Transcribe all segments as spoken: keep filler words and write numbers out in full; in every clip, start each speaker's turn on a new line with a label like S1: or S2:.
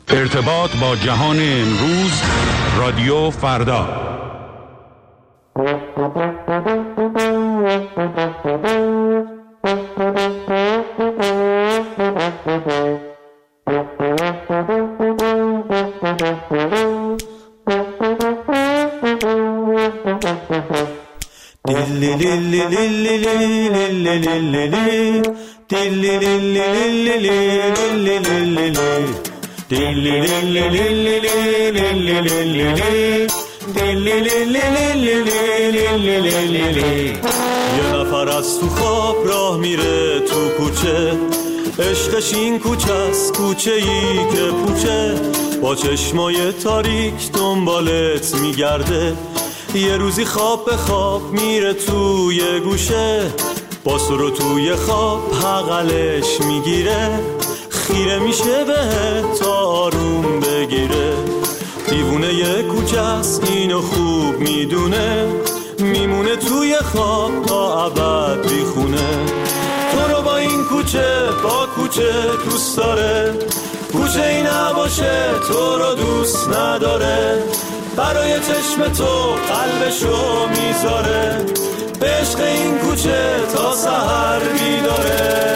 S1: ارتباط با جهان امروز، رادیو فردا.
S2: یه نفر از تو خواب راه میره تو کوچه، عشقش این کوچه است، کوچه ای که پوچه، با چشمای تاریک دنبالت میگرده. یه روزی خواب به خواب میره توی گوشه، با سرو توی خواب حقلش میگیره، خیره میشه بهت تا آروم بگیره. دیوونه یه کوچه است اینو خوب میدونه، میمونه توی خواب تا ابد بیخونه. تو رو با این کوچه با کوچه دوست داره، کوچه ای نباشه تو رو دوست نداره. برای چشم تو قلبشو میذاره، به عشق این کوچه تا سحر بیداره.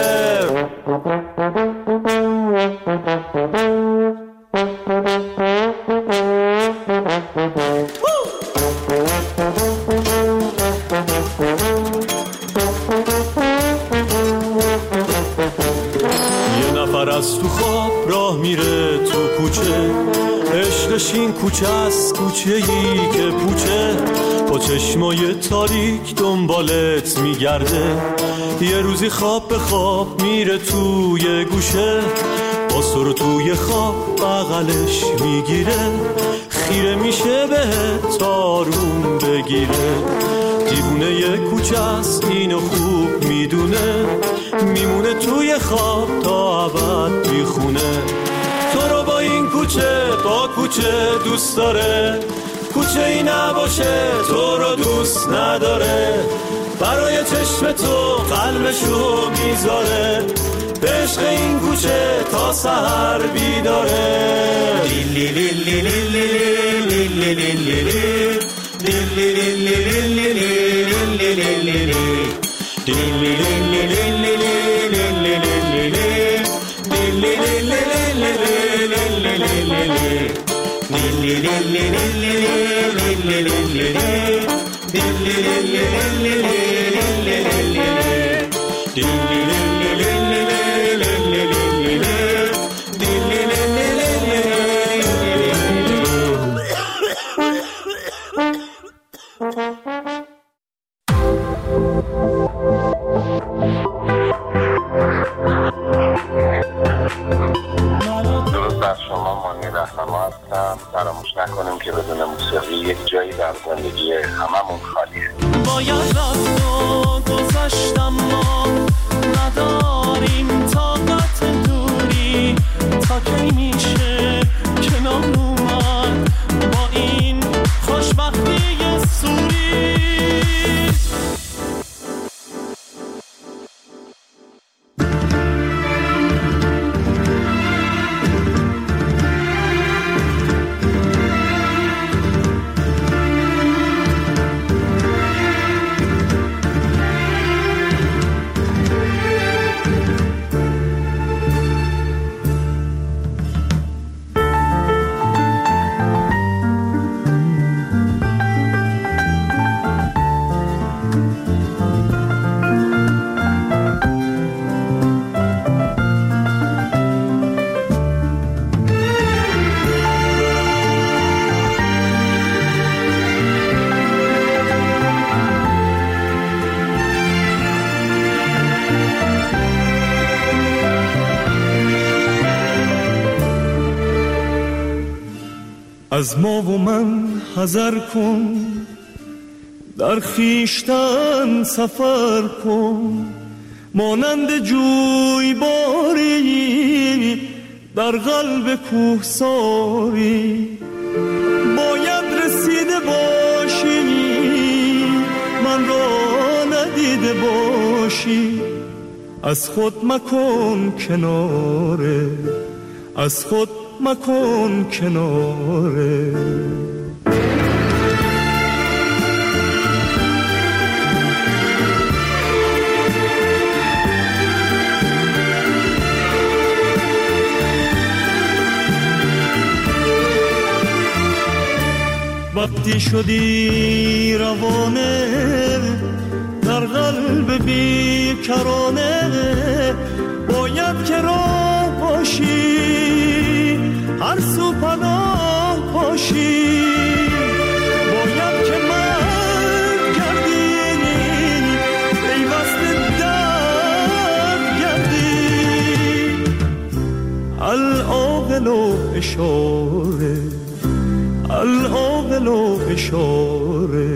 S2: از تو خواب راه میره تو کوچه، عشقش این کوچه است، کوچه ای که پوچه، با چشمای تاریک دنبالت میگرده. یه روزی خواب به خواب میره توی گوشه، با سر توی خواب بغلش میگیره، خیره میشه بهت تا آروم بگیره. دیوونه یه کوچه است اینو خوب میدونه، میمونه توی خواب تا ابد بیخونه. تو رو با این کوچه با کوچه دوست داره، کوچه ای نباشه تو رو دوست نداره. برای چشم تو قلبشو میذاره، به عشق این کوچه تا سحر بیداره. لیلی لیلی لیلی لیلی لیلی
S3: فراموش نکنیم که بدون موسیقی یک جایی در زندگی هممون خالیه.
S2: باید رفت و گذشتم، ما نداریم طاقت دوری، تا کی میشه کنار اومد با این خوشبختی سوری.
S4: از ما و من حذر کن، در خیشتن سفر کن، مانند جوی باری در قلب کوهساری. باید رسیده باشی من را ندیده باشی، از خود مکن کناره، از خود مکن کناره. وقتی شدی روانه در قلب بیکرانه، باید که راه باشی هر سو پناه باشی، باید که مرد گردی پیوست درد گردی. العاقل و اشاره، العاقل و اشاره.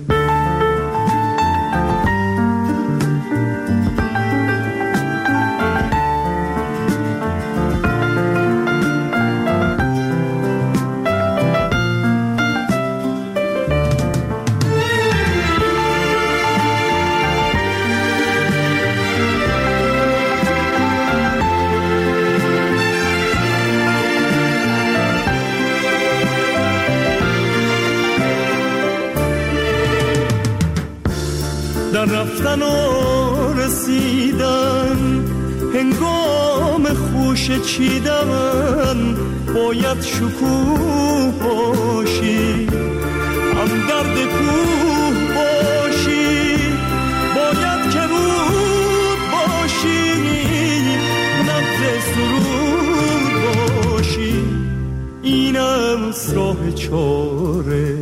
S4: در رفتن و رسیدن هنگام خوش چیدن، باید شکوه باشی هم درد کوه باشی، باید که رود باشی نبض سرود باشی. اینم راه چاره،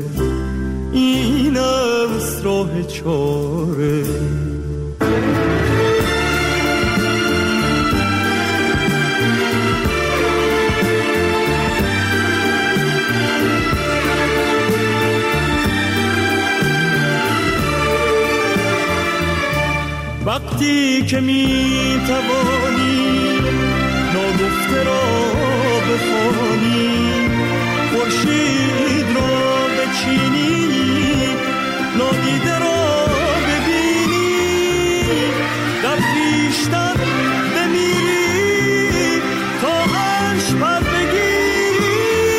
S4: اینم راه چاره. وقتی که می توانی ناگفته را بخوانی، خورشید را بچینی نادیده را ببینی، در پیشتر بمیری تا عرش پر بگیری.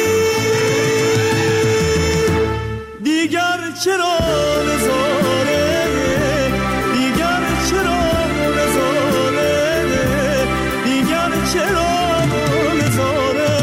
S4: دیگر چرا نظاره، دیگر چرا نظاره، دیگر چرا نظاره.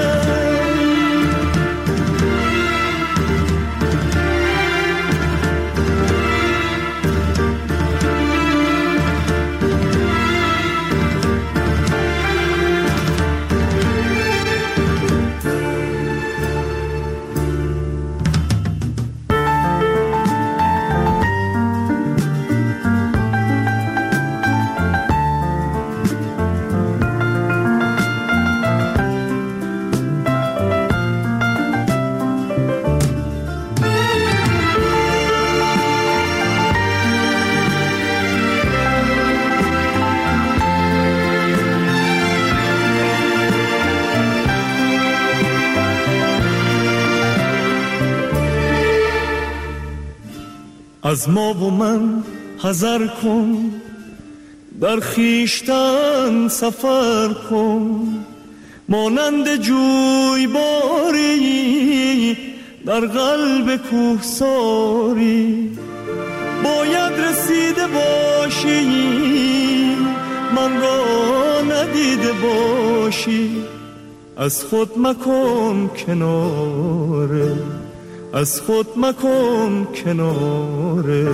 S4: از ما و من حذر کن، در خیشتن سفر کن، مانند جوی باری در قلب کوهساری. باید رسیده باشی من را ندیده باشی، از خود مکن کناره، از خود مکن کناره.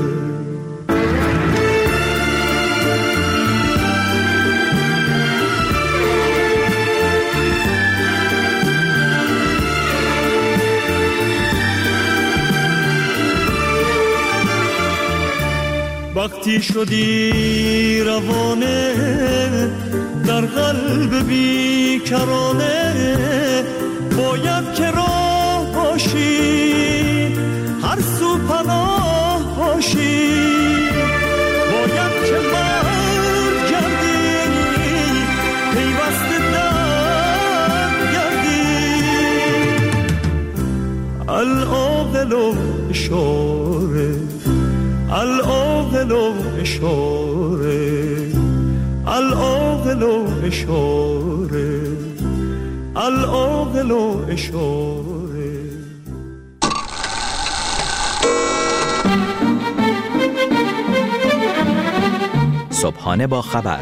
S4: وقتی شدی روانه در قلب بیکرانه، باید که راه باشی هر سو پناه باشی، باید که مرد گردی پیوست درد گردی. العاقل و اشاره، العاقل و اشاره، العاقل و اشاره. العاقل و اشاره.
S5: صبحانه با خبر،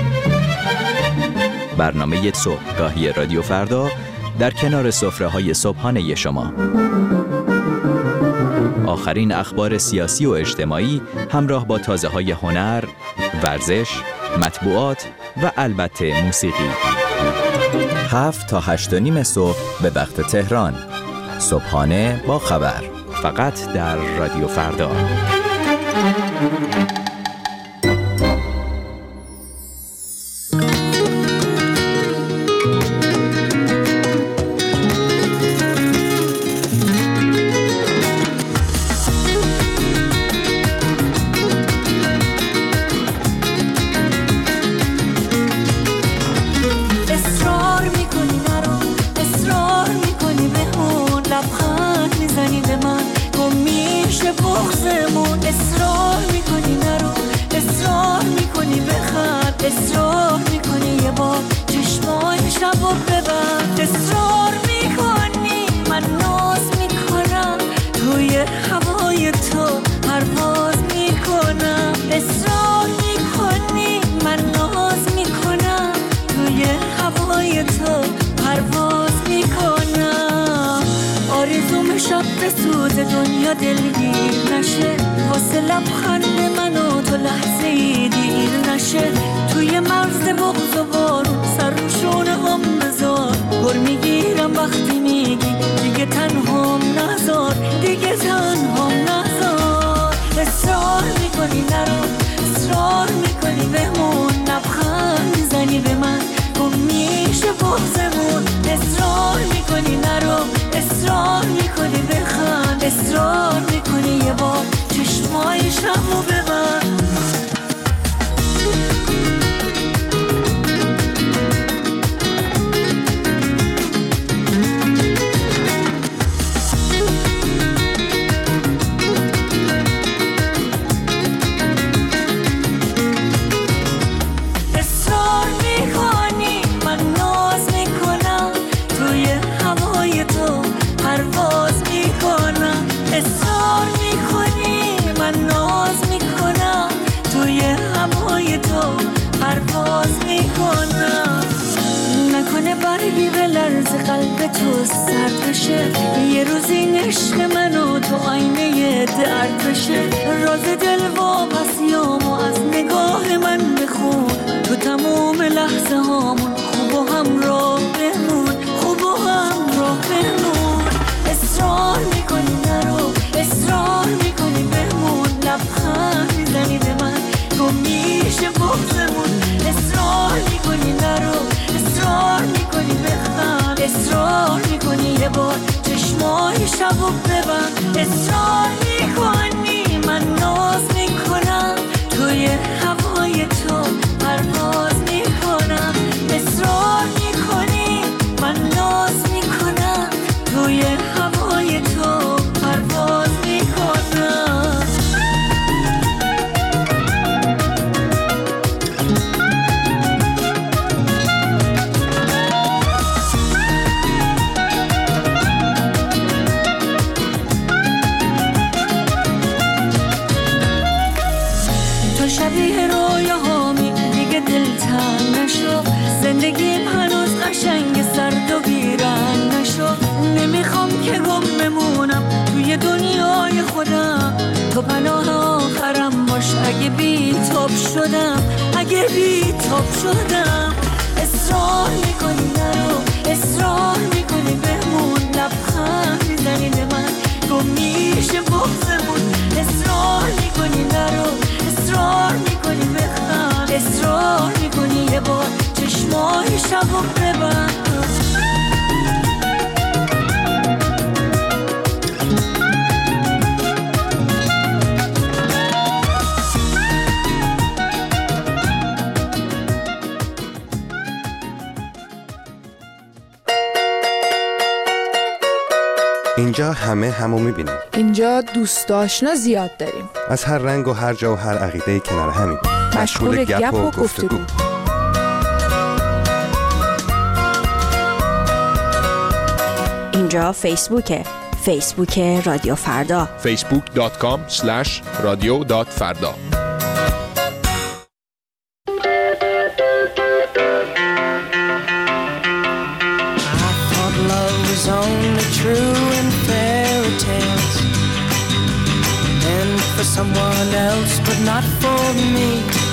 S5: برنامه صبحگاهی رادیو فردا در کنار سفره‌های صبحانه شما. آخرین اخبار سیاسی و اجتماعی همراه با تازه‌های هنر، ورزش، مطبوعات و البته موسیقی. هفت تا هشت و نیم صبح به وقت تهران. صبحانه با خبر، فقط در رادیو فردا.
S6: اصرار میکنی یه بار چشمای شب و ببند، اصرار میکنی من ناز میکنم توی هوای تو پرواز میکنم، اصرار میکنی من ناز میکنم توی هوای تو پرواز میکنم. آرزوم شب به سوز دنیا دلگیر نشه، واسه لبخند من و تو لحظه ای دیر نشه، توی مرز بغض و بارون سر روشونه هم بذار، گر میگیرم وقتی میگی دیگه تنهام نذار، دیگه تنهام نذار. اصرار میکنی نرو، اصرار میکنی بمون، لبخند میزنی به من گم میشه بغضمون، اصرار میکنی نرو، اصرار میکنی بخند، اصرار میکنی یه بار چشمای شبو ببند. برگی به لرز قلب تو سرد بشه، یه روز این عشق منو تو آینه درد بشه، راز دل واپسیامو از نگاه من بخون، تو تموم لحظه هامون خوب و همراه بمون، خوب و همراه بمون. اصرار میکنی نرو، اصرار میکنی بمون، لبخند میزنی به من گم میشه بغضمون، اصرار میکنی نرو، اصرار میکنی بخند، اصرار میکنی یه بار چشمای شبو ببند، اصرار میکنی من ناز میکنم توی هوای تو پرواز میکنم، اصرار میکنی من ناز میکنم توی هوای تو پرواز میکنم. شبیه رویاهامی دیگه دلتنگ نشو، زندگیم هنوز قشنگ سرد و بیرنگ نشو، نمیخوام که گم بمونم توی دنیای خودم، تو پناه آخرم باش اگه بی تاب شدم، اگه بی تاب شدم. اصرار میکنی نرو، اصرار میکنی بمون، لبخند میزنی به من گم میشه بغضمون، اصرار میکنی نرو، اصرار میکنی بخند، اصرار میکنی یه بار چشمای شبو ببند.
S7: اینجا همه همو میبینیم.
S8: اینجا دوست آشنا زیاد داریم،
S7: از هر رنگ و هر جا و هر عقیده کنار همین،
S8: مشغول گپ و گفتگو.
S9: اینجا فیسبوکه، فیسبوک رادیو فردا،
S10: فیسبوک دات کام اسلش رادیو دات فردا.
S6: Someone else, but not for me.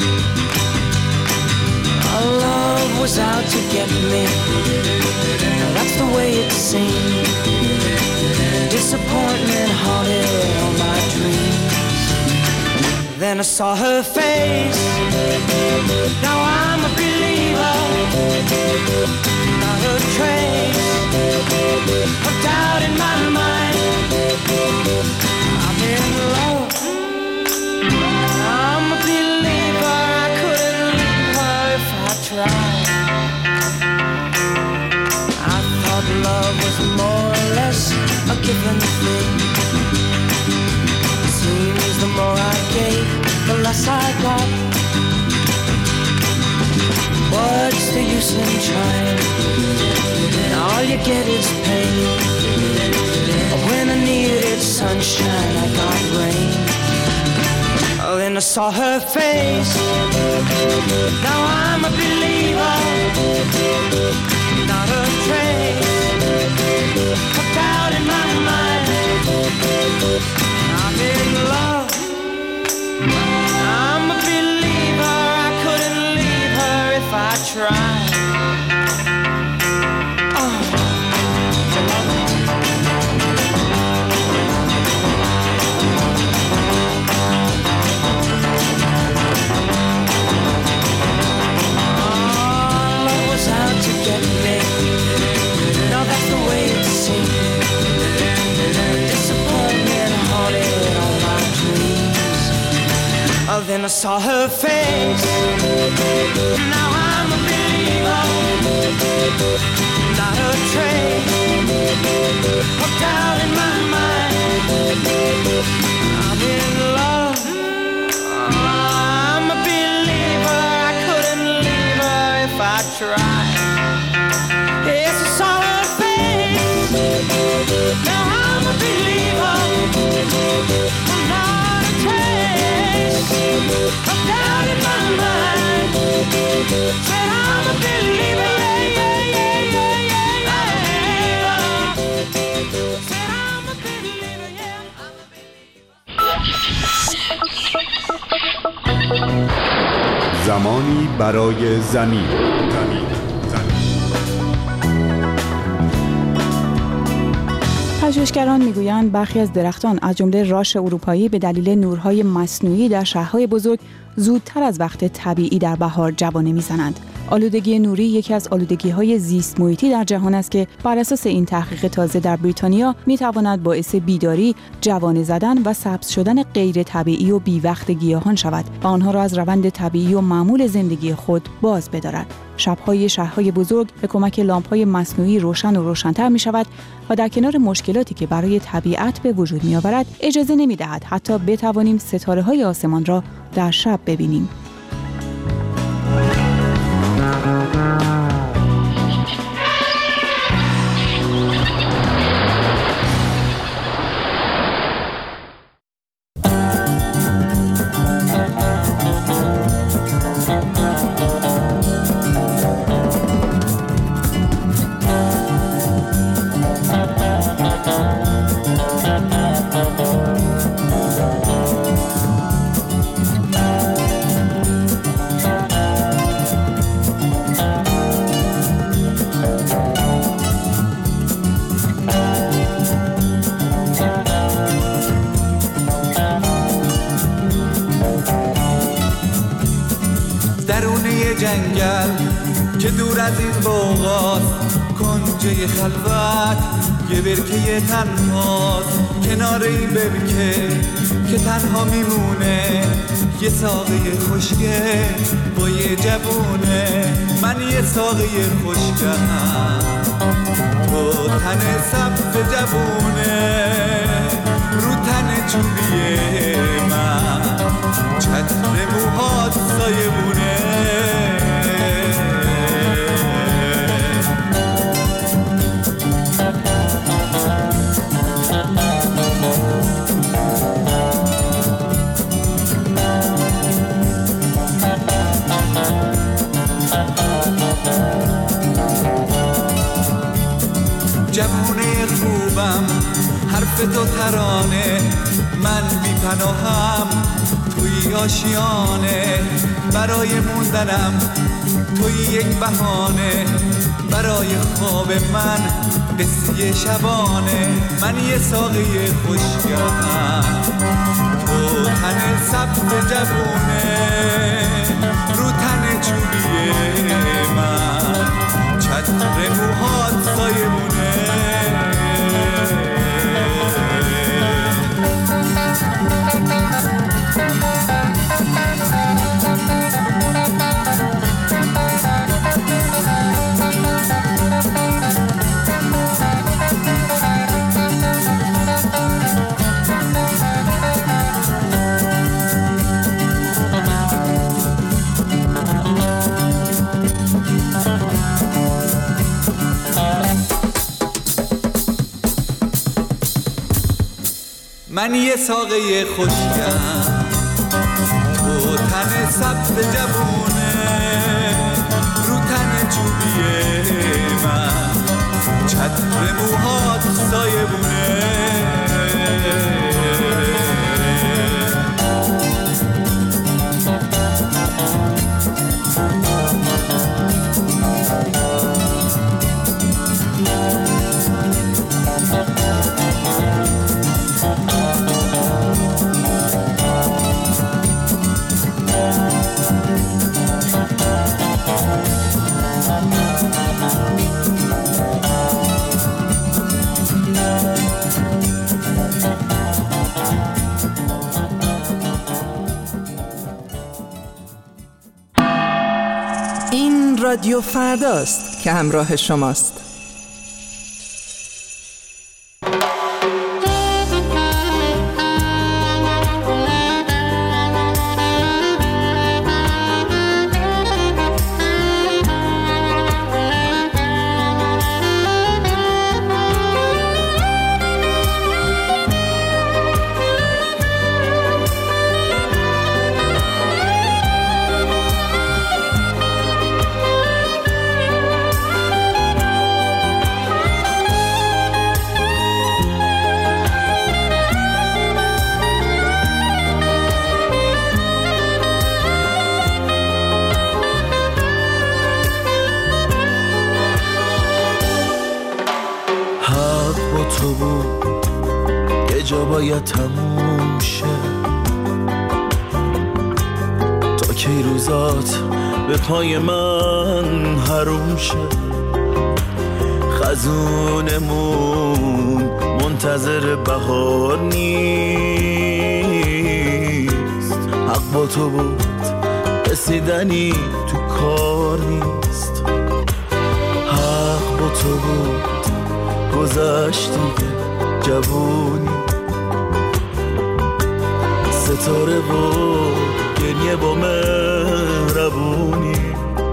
S6: Our love was out to get me. That's the way it seemed. Disappointment haunted all my dreams. Then I saw her face. Now I'm a believer. Not a trace of doubt in my mind. I'm in love. I'm a believer, I couldn't leave her if I tried. I thought love was more or less a given thing. Seems the more I gave, the less I got. What's the use in trying? All you get is pain. When I needed sunshine, I got rain. Then I saw her face. Now I'm a believer. Not a trace of doubt in my mind. I'm in love. I'm a believer. I couldn't leave her if I tried. Then I saw her face. Now I'm a believer. Not a trace of doubt in my mind. I'm in love. I'm a believer. I couldn't leave her if I tried. Yes, I saw her face. Now I'm a believer. Not a trace of doubt in my mind. Said I'm a believer, yeah, yeah, yeah, yeah, yeah, yeah. Said I'm a believer, yeah, I'm a believer.
S1: زمانی برای زمین.
S11: پژوهشگران میگویند برخی از درختان از جمله راش اروپایی به دلیل نورهای مصنوعی در شهرهای بزرگ زودتر از وقت طبیعی در بهار جوانه میزنند. آلودگی نوری یکی از آلودگی‌های زیست محیطی در جهان است که بر اساس این تحقیق تازه در بریتانیا می‌تواند باعث بیداری، جوانه زدن و سبز شدن غیر طبیعی و بی وقت گیاهان شود و آنها را از روند طبیعی و معمول زندگی خود باز بدارد. شب‌های شهرهای بزرگ به کمک لامپ‌های مصنوعی روشن و روشن‌تر می‌شود و در کنار مشکلاتی که برای طبیعت به وجود می‌آورد، اجازه نمی‌دهد حتی بتوانیم ستاره‌های آسمان را در شب ببینیم.
S12: جنگل که دور از این بوغاست، کنجه خلوت یه برکه تنهاست، کنار این برکه که تنها میمونه یه ساقه خشکه با یه جوونه. من یه ساقه خشکم تو تن سبز جوونه، رو تن چوبیه من چتر موهات سایبونه. جوونه خوبم، حرف تو ترانه، من بی پناهم توی آشیانه، برای موندنم توی یک بهانه، برای خواب من قصه شبانه. من یه ساقه خوشگهم، تو تن سبز جوونه، رو تن چوبیه من چتر موهات سایمونه. من یه ساقه خوشگم، تو تن سبز جوونه، رو تن چوبیه من چتر موهات سایبونه.
S13: این رادیو فرداست که همراه شماست.
S14: تو بود یه جا باید تموم شه، تا کی روزات به پای من حروم شه. خزونمون منتظر بهار نیست، حق با تو بود رسیدنی تو کار نیست. حق با تو بود گذشت دیگه جوونی، ستاره و گریه با مهربونی.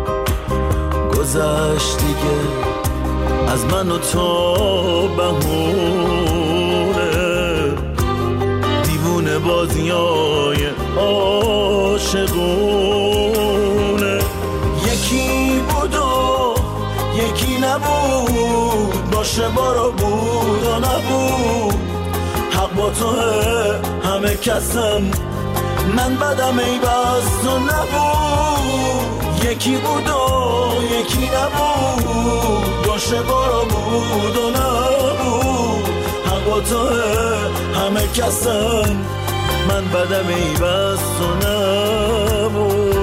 S14: گذشت دیگه از من و تو بهونه، دیوونه بازیای عاشقونه. یکی بود و یکی نبود، باشه بارا بود و نبود. حق با توه همه کسم، من بدم ای بس تو نبود. یکی بود و یکی نبود، باشه بارا بود و نبود. حق با توه همه کسم، من بدم ای بس تو نبود.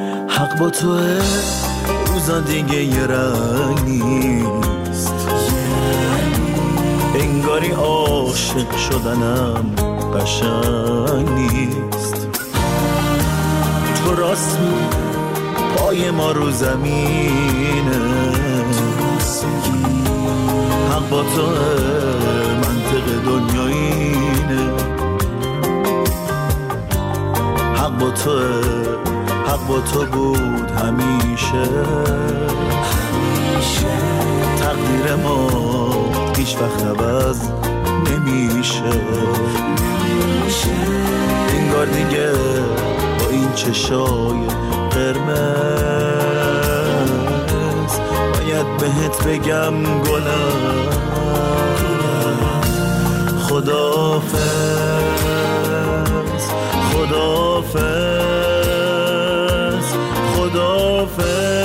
S14: با توه روزا دیگه یه رنگ نیست، عاشق شدنم قشنگ نیست. تو راست می پای ما رو زمینه، حق با تو منطق دنیا اینه، حق با تو حق با تو بود همیشه. تقدیر ما هیچ وقت عوض نمیشه. انگار دیگه با این چشای قرمز باید بهت بگم گلم خداحافظ خداحافظ خداحافظ.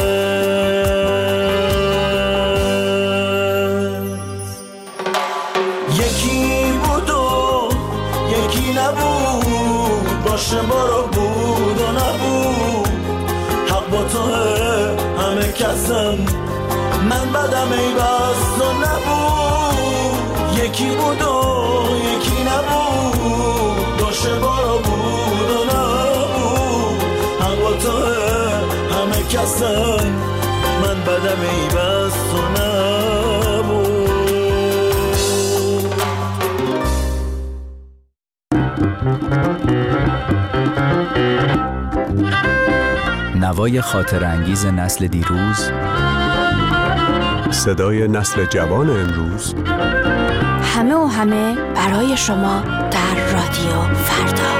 S14: یکی بود و یکی نبود، باشه برو بود و نبود. حق با تو همه کسم، من بدم ای بس تو نبود. یکی بود و یکی نبود، باشه برو بود و نبود. حق با تو همه کسم، من بدم ای بس تو نبود.
S5: نوای خاطر انگیز نسل دیروز،
S1: صدای نسل جوان امروز،
S9: همه و همه برای شما در رادیو فردا.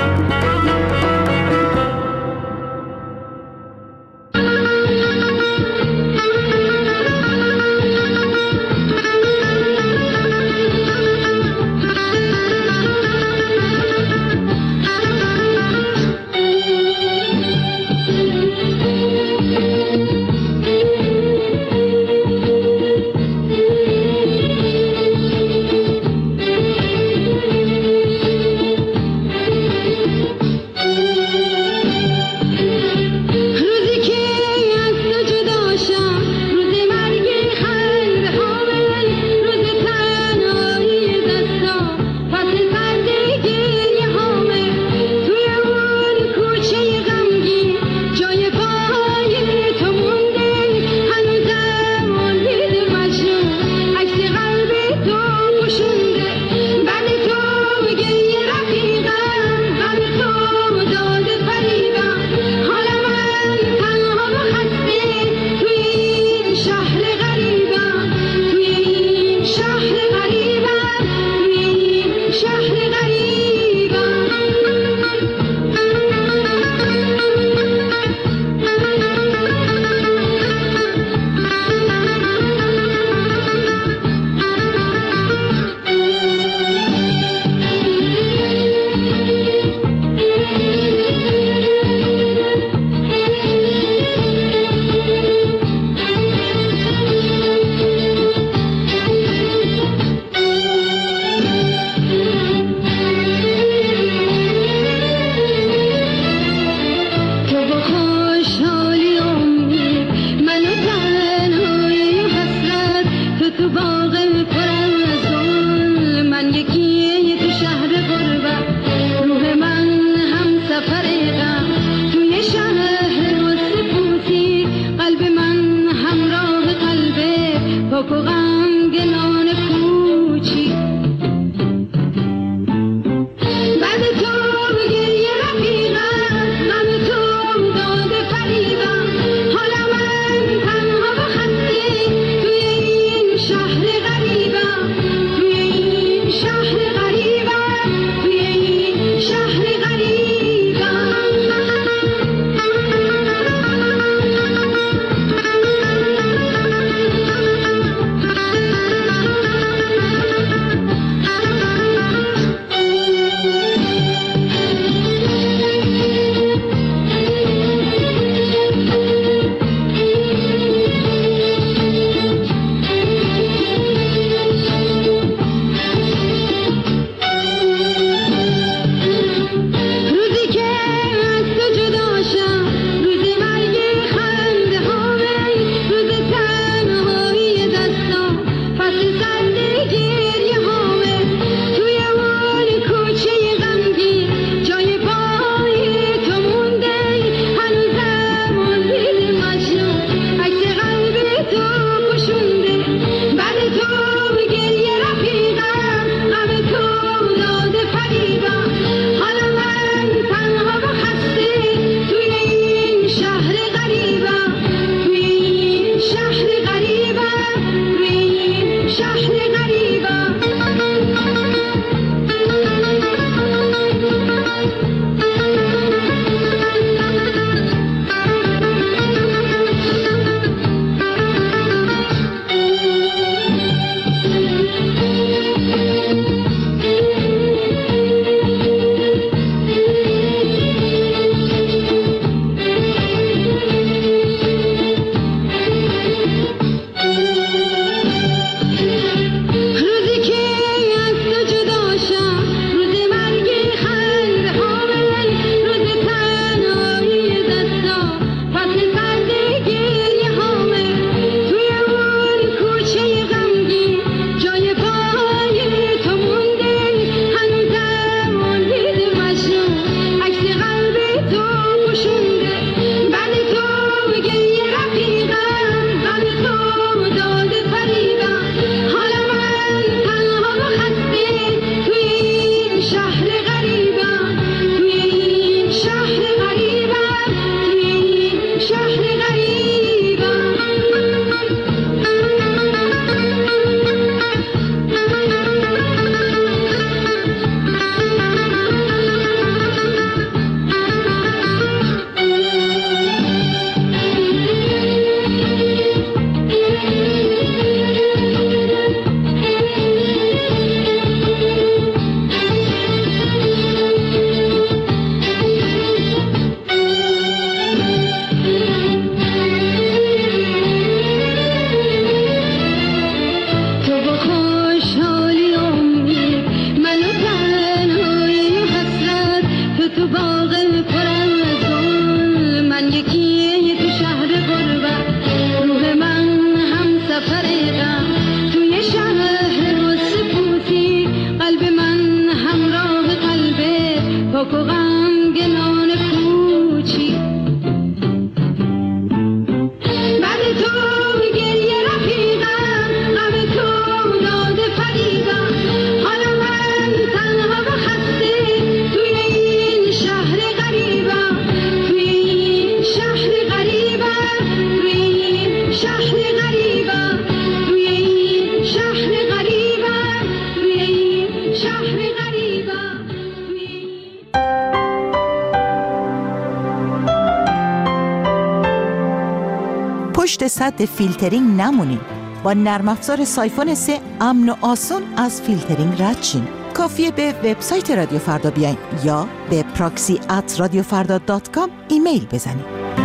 S15: پشت سد فیلترینگ نمونین. با نرم افزار سایفون سه امن و آسون از فیلترینگ رد شین. کافیه به وبسایت رادیو فردا بیاین یا به پراکسی ات رادیو فردا دات کام ایمیل بزنین.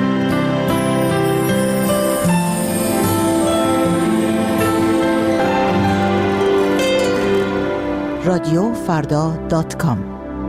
S15: رادیو فردا دات کام.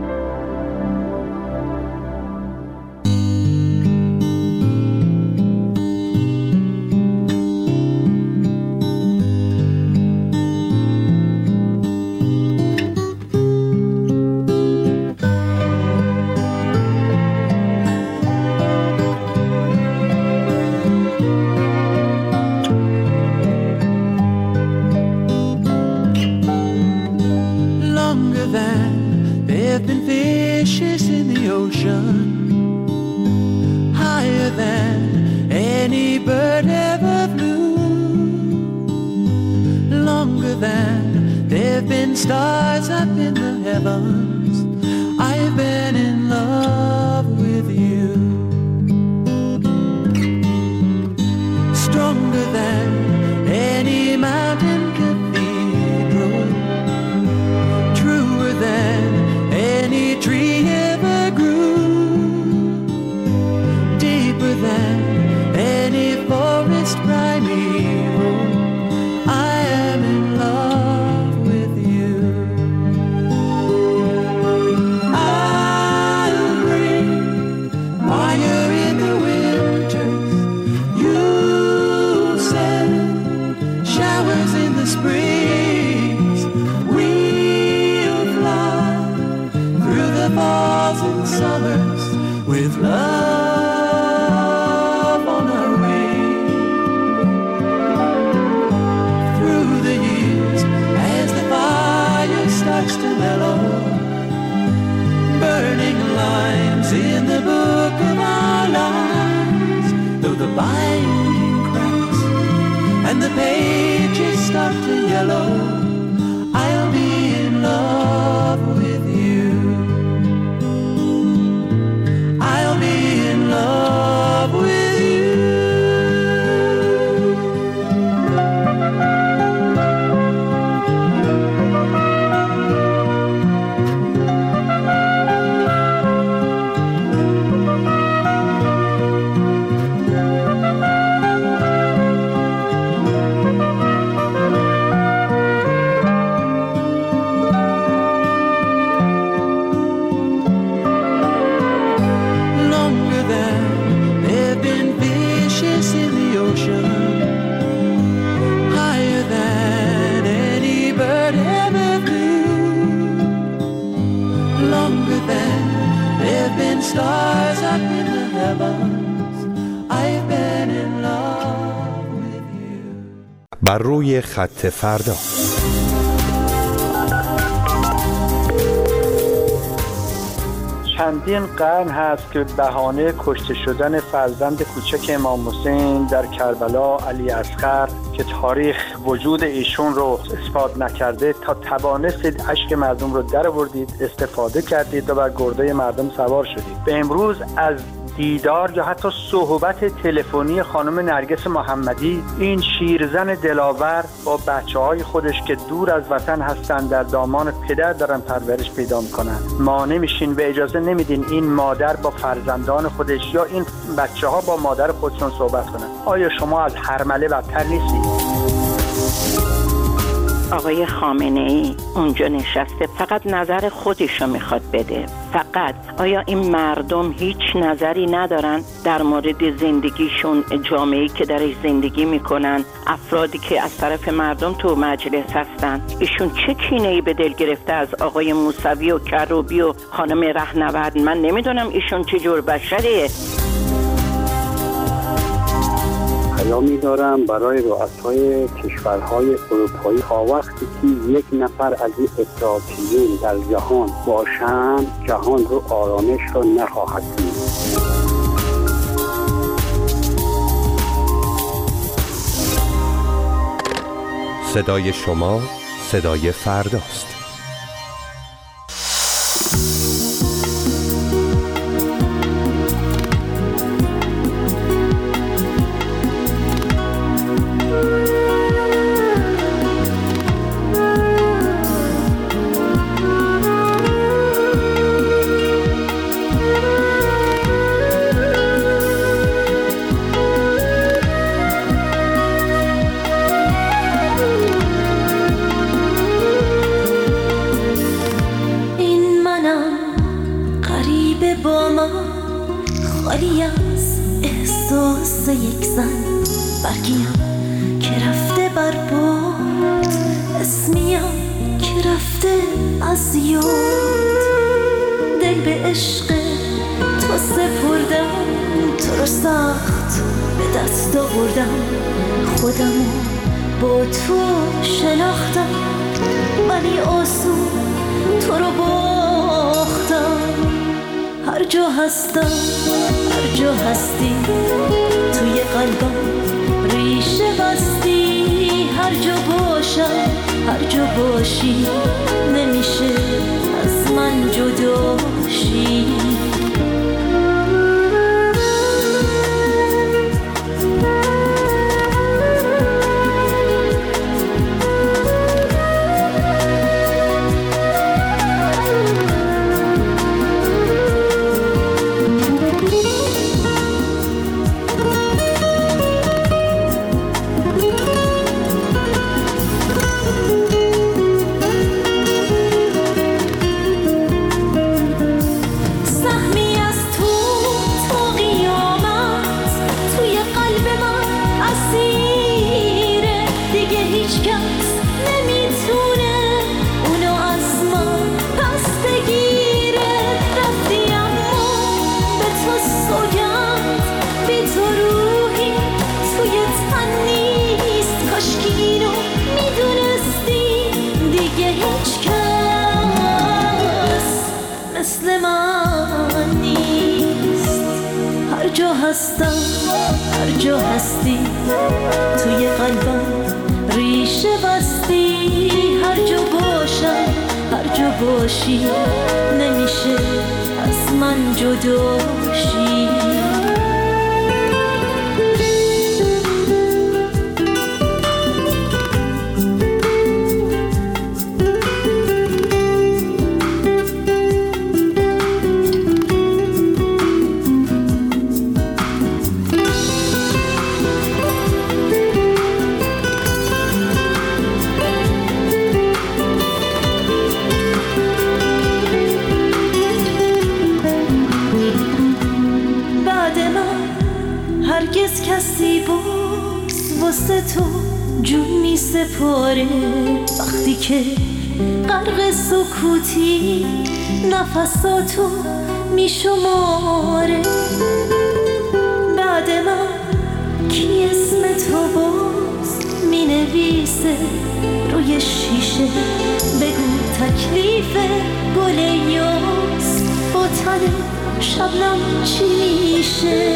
S7: بر روی خط فردا.
S16: چندین قرن هست که بهانه کشته شدن فرزند کوچک امام حسین در کربلا علی اصغر که تاریخ وجود ایشون رو اثبات نکرده تا توانستید اشک مردم رو در آوردید، استفاده کردید و بر گرده مردم سوار شدید. به امروز از دیدار یا حتی صحبت تلفنی خانم نرگس محمدی، این شیرزن دلاور با بچه‌های خودش که دور از وطن هستن در دامان پدر دارن پرورش پیدا میکنن، ما نمیشین و اجازه نمیدین این مادر با فرزندان خودش یا این بچه‌ها با مادر خودشون صحبت کنن. آیا شما از هرمله بدتر نیستید؟
S17: آقای خامنه‌ای اونجا نشسته، فقط نظر خودشو میخواد بده. فقط آیا این مردم هیچ نظری ندارن در مورد زندگیشون، جامعه‌ای که درش زندگی میکنن، افرادی که از طرف مردم تو مجلس هستن؟ ایشون چه کینه‌ای به دل گرفته از آقای موسوی و کروبی و خانم رهنورد؟ من نمیدونم ایشون چه جور بشریه.
S18: پیامی دارم برای رؤسای کشورهای اروپایی تا وقتی که یک نفر از این اتحادیون در جهان باشند، جهان رو آرامش رو نخواهد دید.
S7: صدای شما صدای فرداست.
S6: بزن برگیم که رفته بر باد، اسمیم که رفته از یاد. دل به عشق تو سپردم، تو رو سخت به دست آوردم، خودمو با تو شناختم، ولی آسون تو رو باختم. هر جا هستم، هر جا هستی، توی قلبم ریشه بستی. هر جا باشم، هر جا باشی، نمیشه از من جدا شی. هستم، هر جا هستی، توی قلبم ریشه بستی. هر جا باشم، هر جا باشی، نمیشه از من جدا شی. هرگز کسی باز واسه تو جون می سپاره، وقتی که غرق سکوتی نفساتو می شماره. بعد من کی اسم تو باز می نویسه روی شیشه؟ بگو تکلیف گل یاس با تن شبنم چی میشه؟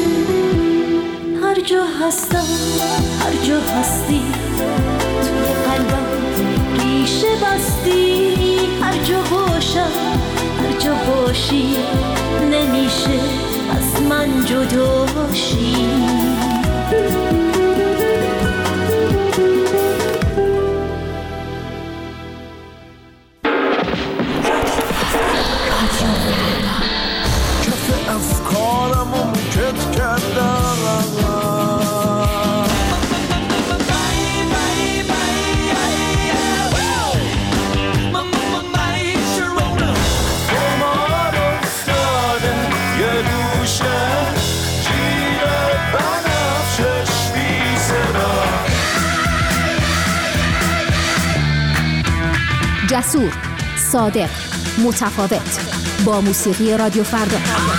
S6: هر جا هستم، هر جا هستی، توی قلبم ریشه بستی. هر جا باشم، هر جا باشی، نمیشه از من جدا شی.
S4: کف افکارمو موکت کردم،
S19: جسور، صادق، متفاوت، با موسیقی رادیو فردا.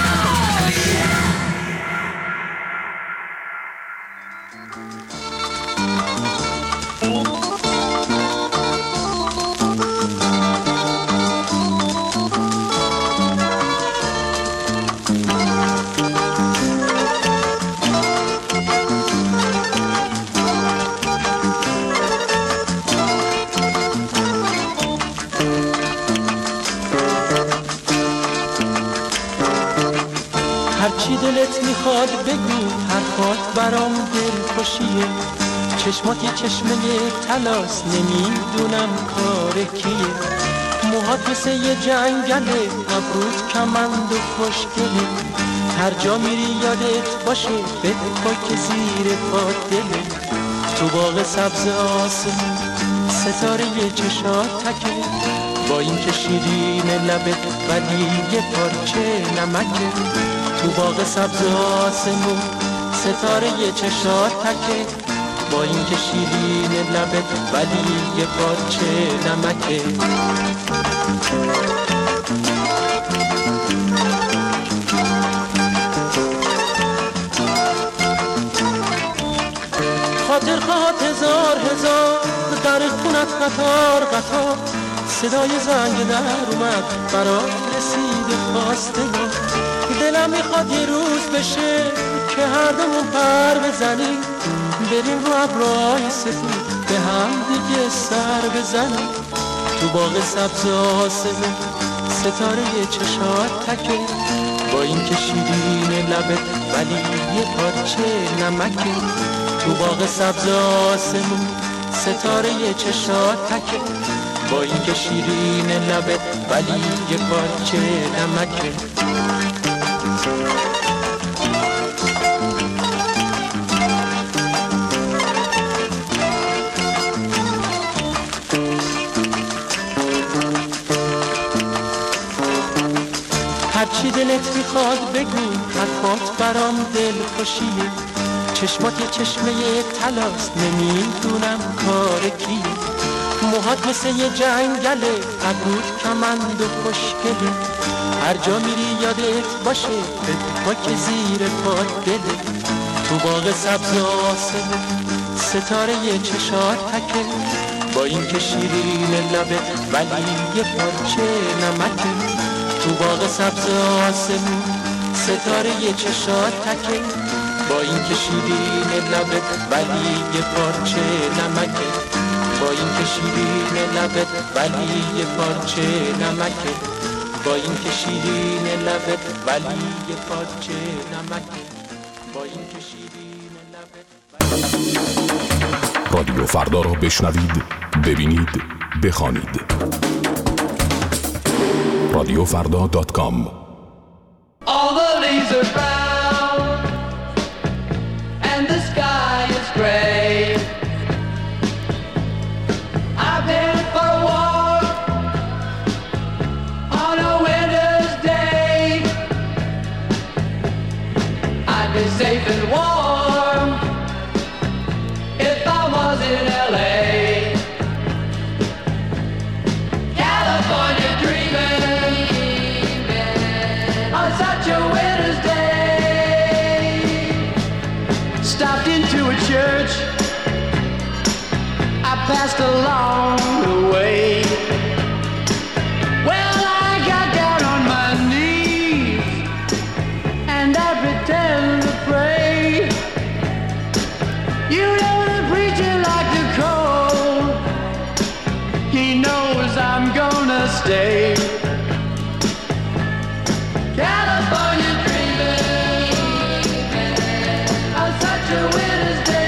S20: هرچی دلت میخواد بگو، حرفات برام دلخوشیه. چشماتی چشمه تلاس، نمیدونم کار کیه. موهات مثل یه جنگله، ابروت کمند و خوشگله. هر جا میری یادت باشه، بپای که زیر پات دله. تو باغ سبز آسمون ستاره یه چشات تکه، با این که شیرین لبت ولی یه پارچه نمکه. تو باغ سبز آسمون ستاره چشات تکه، با این که شیرین لبت ولی یه پارچه نمکه. خاطر خواهد هزار هزار در خونت قطار قطار، صدای زنگ در اومد برات رسید خواستگار. دلم میخواد یه روز بشه که هر دومون پر بزنیم، بریم رو ابرهای سفید به هم دیگه سر بزنیم. تو باغ سبز آسمون ستاره چشات تکه، با این که شیرین لبت ولی یه پارچه نمکه. تو باغ سبز آسمون ستاره چشات تکه، با این که شیرین لبت ولی یه پارچه نمکه. هرچی دلت میخواد بگو، حرفات برام دل خوشیه. چشمات یه چشمه طلاست، نمیدونم کار کیه. موهات مثل یه جنگله، ابرود کمند و خوشگله. هر جا میری یادت باشه بدون که زیر پات دله. تو باغ سبز آسمون ستاره چشات تکه، با این که شیرین لبت ولی یه پارچه نمکه. تو باغ سبز آسمون ستاره چشات تکه، با این که شیرین لبت ولی یه پارچه نمکه. با این که شیرین لبت ولی یه پارچه نمکه. با این که شیرین لبت ولی یه پارچه نمکه. با این که شیرین لبت.
S10: رادیو فردا را بشنوید، ببینید، بخوانید. رادیو فردا دات کام.
S21: All the leaves are brown and the sky is gray. I've been for a walk on a winter's day. I'd be safe and warm if I was in L A. California dreaming on such a winter's day. Stopped into a church I passed along the way. Well, I got down on my knees and I pretend to pray. You know the preacher like to call, he knows I'm gonna stay. California dreaming on such a winter's day.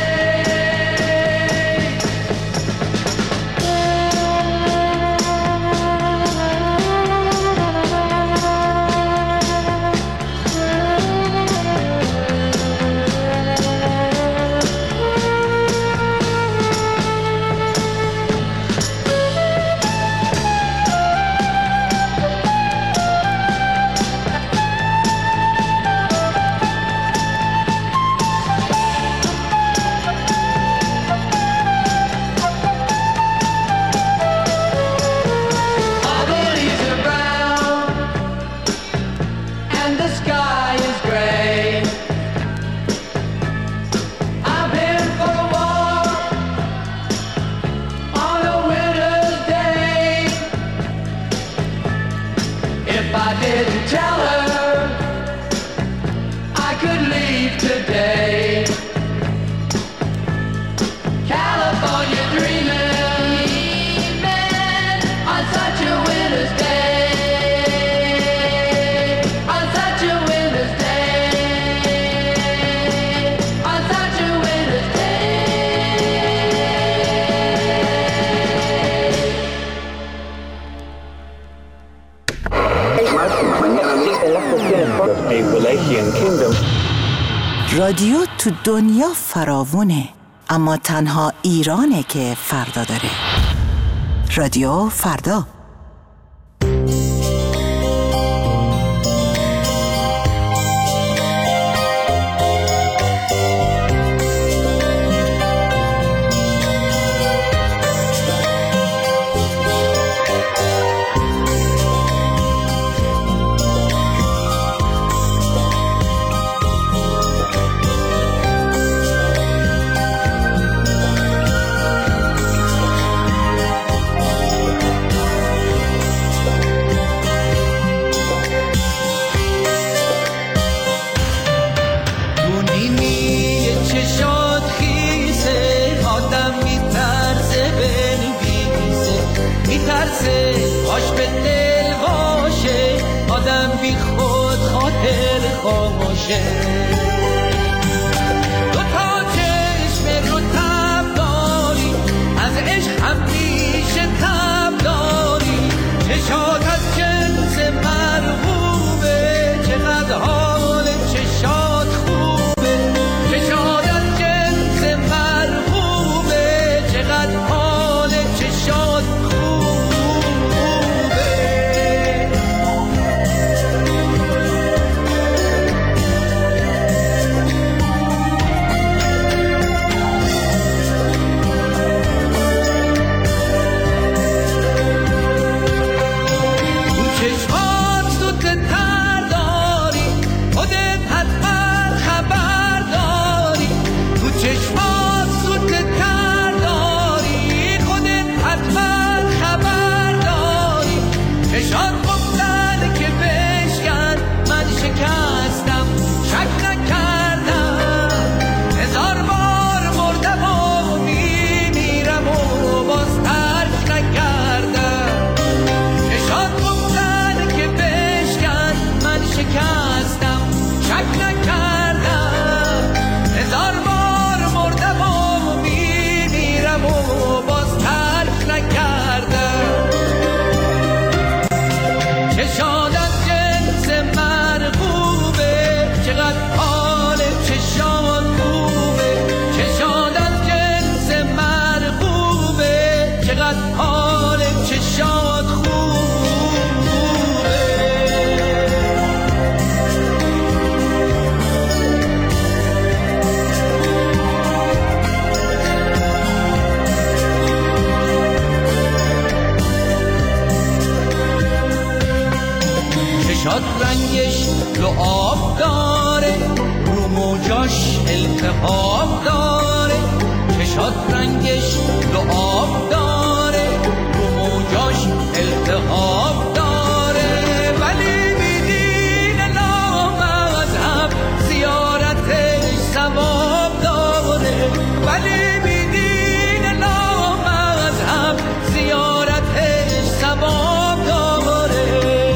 S21: All the leaves are brown and the sky is gray. I've been for a walk on a winter's day. If I didn't tell her I could leave today. California dreaming on such a winter's day. On such a winter's day. On such a winter's
S15: رادیو تو دنیا فراوونه، اما تنها ایرانه که فردا داره. رادیو فردا.
S21: باشه. دو تا چشم رو تب داری، از عشق همیشه تب داری، چشات از جنس مرغوبه، چقدر حال چشات خوبه، چشات از جنس مرغوبه، چقدر حال چشات خوبه. رنگش دو آب داره، رو موجاش التهاب داره، چشات رنگش دو آب داره، رو موجاش التهاب داره، ولی بیدین نامذهب زیارتش ثواب داره، ولی بیدین نامذهب زیارتش ثواب داره.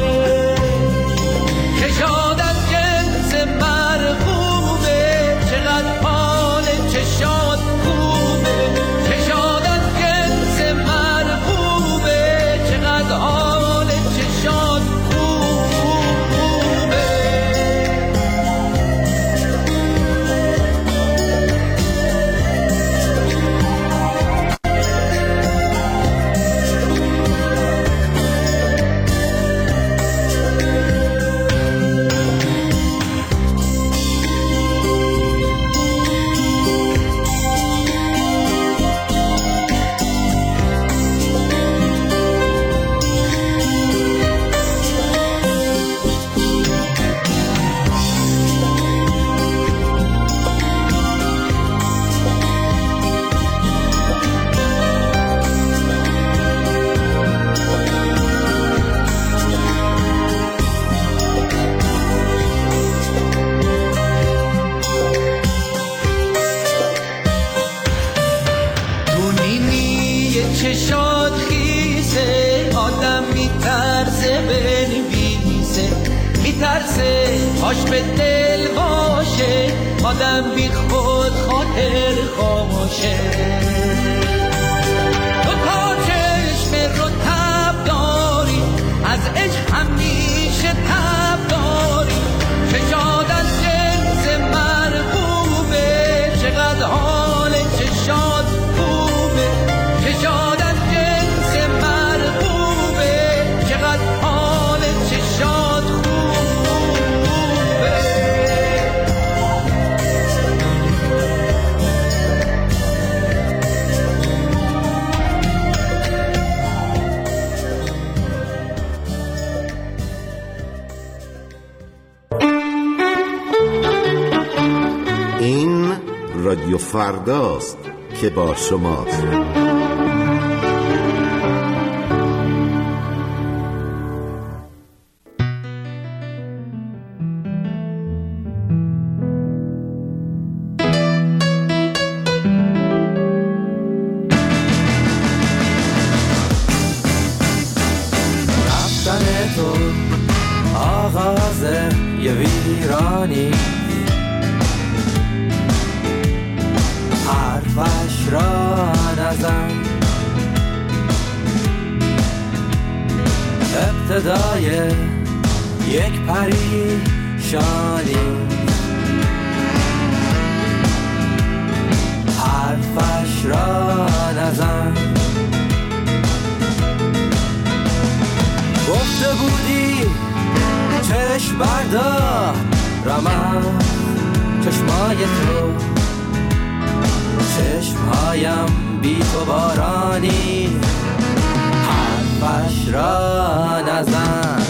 S21: چشات خیسه آدم میترسه بنویسه، میترسه هاش به دل باشه، آدم بی خود خاطر خاموشه. تو تا چشم رو تب داری، از عشق همیشه تب داری، چشات از جنس مرغوبه، چقدر حال چشات خوبه، چشات از جنس مرغوبه، چقدر حال چشات خوبه.
S3: این رادیو فرداست که با شماست.
S22: رفتن تو آغاز یه ویرانی،
S2: را نزن، ابتدای یک پریشانی، حرفش را نزن. گفته بودی چشم بردار رمز چشمای تو، چشمهایم بی تو بارانی، حرفش را نزن.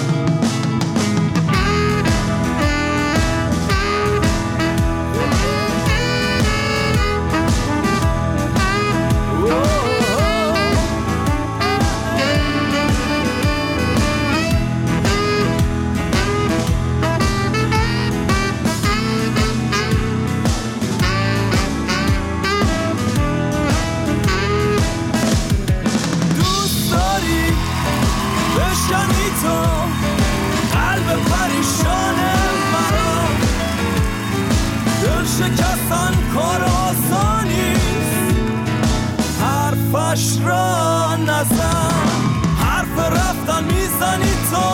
S2: شکستن کار آسانیست، حرفش را نزن. حرف رفتن میزنی تو،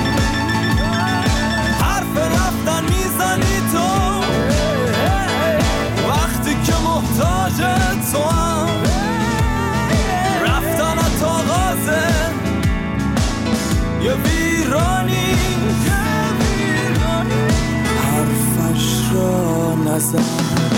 S2: حرف رفتن میزنی تو، وقتی که محتاج تو هم رفتنت آغازه یه ویرانی، حرفش را نزن.